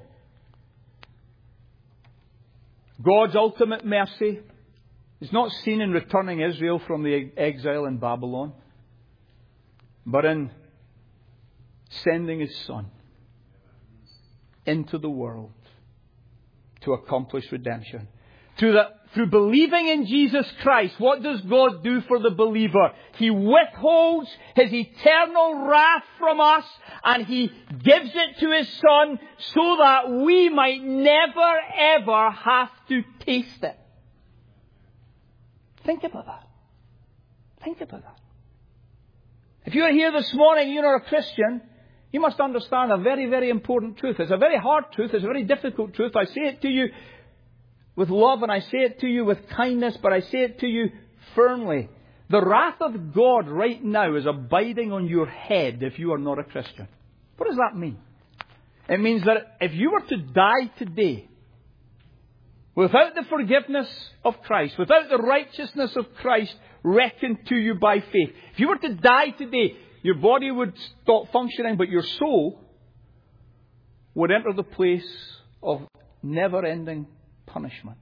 God's ultimate mercy is not seen in returning Israel from the exile in Babylon, but in sending His Son into the world to accomplish redemption. Through, the, through believing in Jesus Christ, what does God do for the believer? He withholds His eternal wrath from us, and He gives it to His Son so that we might never ever have to taste it. Think about that. Think about that. If you're here this morning and you're not a Christian, you must understand a very, very important truth. It's a very hard truth. It's a very difficult truth. I say it to you with love, and I say it to you with kindness, but I say it to you firmly. The wrath of God right now is abiding on your head if you are not a Christian. What does that mean? It means that if you were to die today, without the forgiveness of Christ, without the righteousness of Christ reckoned to you by faith, if you were to die today, your body would stop functioning, but your soul would enter the place of never-ending punishment.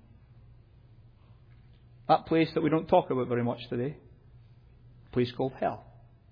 That place that we don't talk about very much today. A place called hell.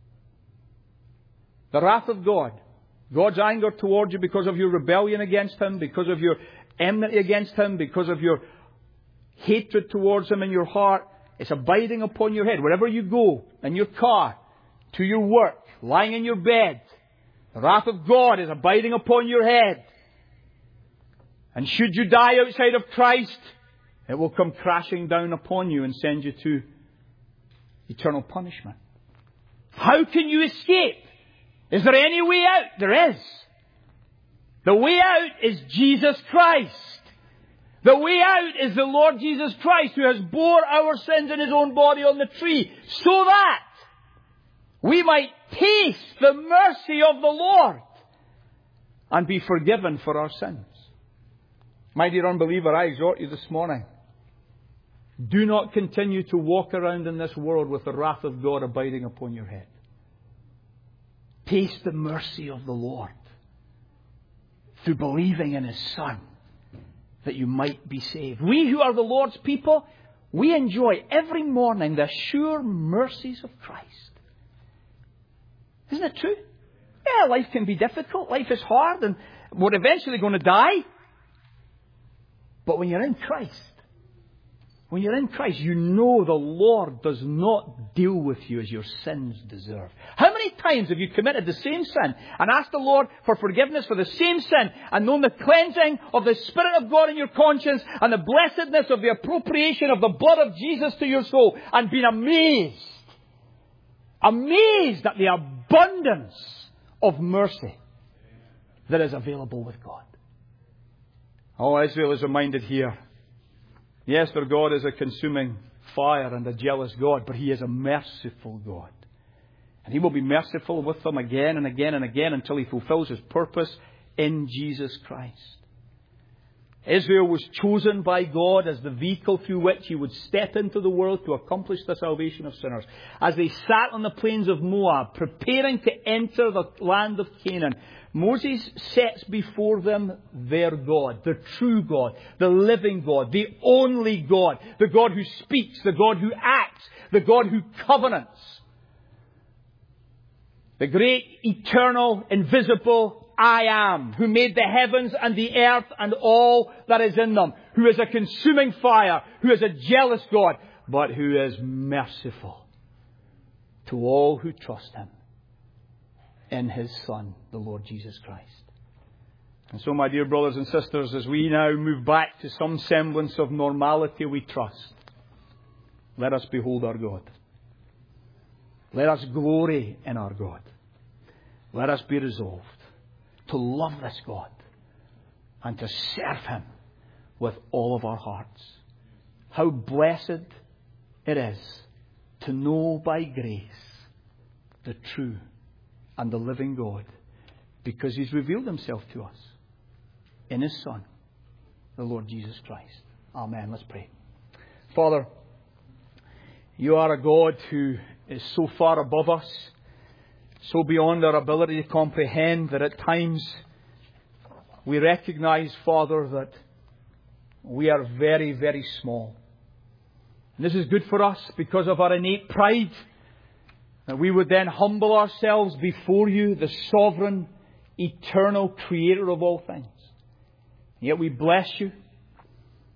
The wrath of God. God's anger towards you because of your rebellion against Him, because of your enmity against Him, because of your hatred towards Him in your heart. It's abiding upon your head. Wherever you go, in your car, to your work, lying in your bed, the wrath of God is abiding upon your head. And should you die outside of Christ, it will come crashing down upon you and send you to eternal punishment. How can you escape? Is there any way out? There is. The way out is Jesus Christ. The way out is the Lord Jesus Christ, who has bore our sins in His own body on the tree, so that we might taste the mercy of the Lord and be forgiven for our sins. My dear unbeliever, I exhort you this morning, do not continue to walk around in this world with the wrath of God abiding upon your head. Taste the mercy of the Lord through believing in His Son, that you might be saved. We who are the Lord's people, we enjoy every morning the sure mercies of Christ. Isn't it true? Yeah, life can be difficult. Life is hard, and we're eventually going to die. But when you're in Christ, when you're in Christ, you know the Lord does not deal with you as your sins deserve. How many times have you committed the same sin and asked the Lord for forgiveness for the same sin and known the cleansing of the Spirit of God in your conscience and the blessedness of the appropriation of the blood of Jesus to your soul, and been amazed, amazed at the abundance of mercy that is available with God? Oh, Israel is reminded here. Yes, their God is a consuming fire and a jealous God, but He is a merciful God. And He will be merciful with them again and again and again until He fulfills His purpose in Jesus Christ. Israel was chosen by God as the vehicle through which He would step into the world to accomplish the salvation of sinners. As they sat on the plains of Moab, preparing to enter the land of Canaan, Moses sets before them their God, the true God, the living God, the only God, the God who speaks, the God who acts, the God who covenants. The great, eternal, invisible I Am, who made the heavens and the earth and all that is in them, who is a consuming fire, who is a jealous God, but who is merciful to all who trust Him in His Son, the Lord Jesus Christ. And so, my dear brothers and sisters, as we now move back to some semblance of normality, we trust, let us behold our God. Let us glory in our God. Let us be resolved to love this God and to serve Him with all of our hearts. How blessed it is to know by grace the true and the living God, because He's revealed Himself to us in His Son, the Lord Jesus Christ. Amen. Let's pray. Father, You are a God who is so far above us, so beyond our ability to comprehend, that at times we recognize, Father, that we are very, very small. And this is good for us because of our innate pride, that we would then humble ourselves before You, the sovereign, eternal Creator of all things. And yet we bless You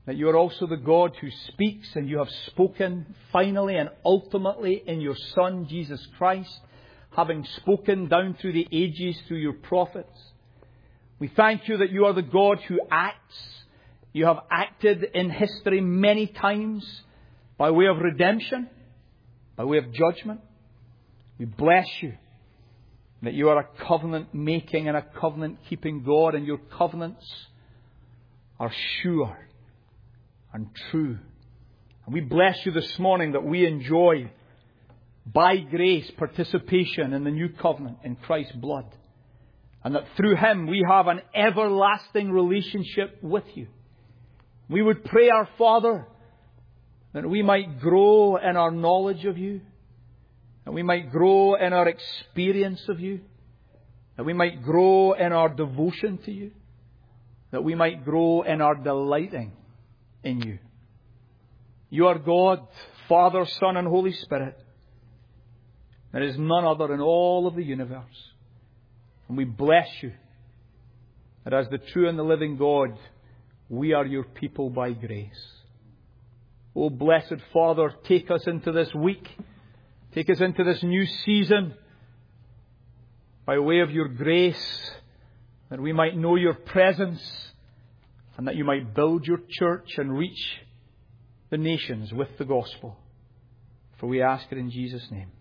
that you are also the God who speaks, and you have spoken finally and ultimately in your Son, Jesus Christ, having spoken down through the ages through your prophets. We thank you that you are the God who acts. You have acted in history many times by way of redemption, by way of judgment. We bless you that you are a covenant-making and a covenant-keeping God, and your covenants are sure and true. And we bless you this morning that we enjoy, by grace, participation in the new covenant in Christ's blood. And that through Him we have an everlasting relationship with you. We would pray, our Father, that we might grow in our knowledge of you, that we might grow in our experience of you, that we might grow in our devotion to you, that we might grow in our delighting in you. You are God, Father, Son, and Holy Spirit. There is none other in all of the universe. And we bless you that as the true and the living God, we are your people by grace. Oh, blessed Father, take us into this week. Take us into this new season by way of your grace, that we might know your presence and that you might build your church and reach the nations with the gospel. For we ask it in Jesus' name.